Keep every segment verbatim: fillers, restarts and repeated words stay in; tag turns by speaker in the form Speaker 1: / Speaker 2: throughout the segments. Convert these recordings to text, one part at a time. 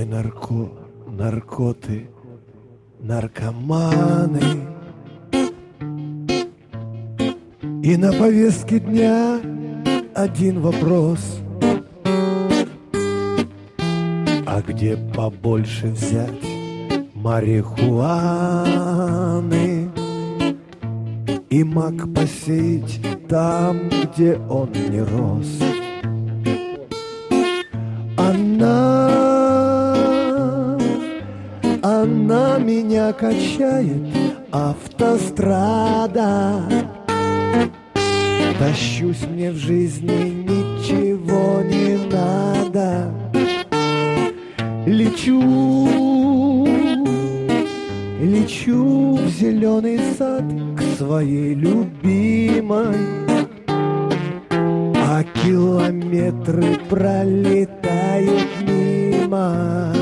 Speaker 1: Мы нарко, наркоты, наркоманы. И на повестке дня один вопрос: а где побольше взять марихуаны и мак посеять там, где он не рос? Она, она меня качает, автострада. Тащусь, мне в жизни ничего не надо. Лечу, лечу в зеленый сад к своей любимой, а километры пролетают мимо.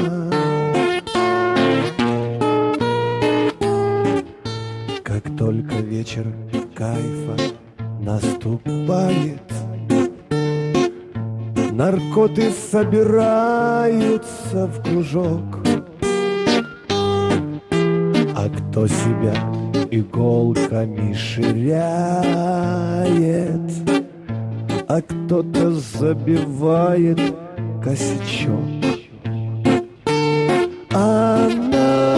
Speaker 1: Как только вечер кайфа наступает, наркоты собираются в кружок, а кто себя иголками ширяет, а кто-то забивает косячок. Она,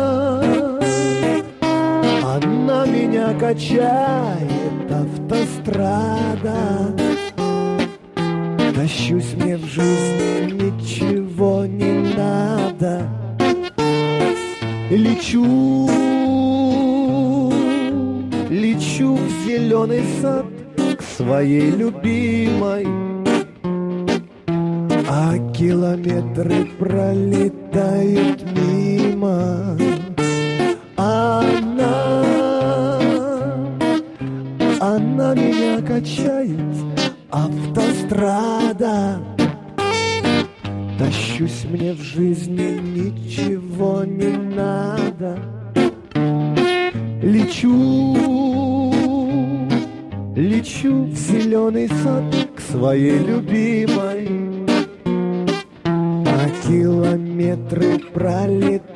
Speaker 1: она меня качает, автострада. Тащусь, мне в жизни ничего не надо. Лечу, лечу в зеленый сад к своей любимой, а километры пролетают мимо. Она, она меня качает, автострада. Тащусь, мне в жизни ничего не надо. Лечу, лечу в зеленый сад к своей любимой, а километры пролетают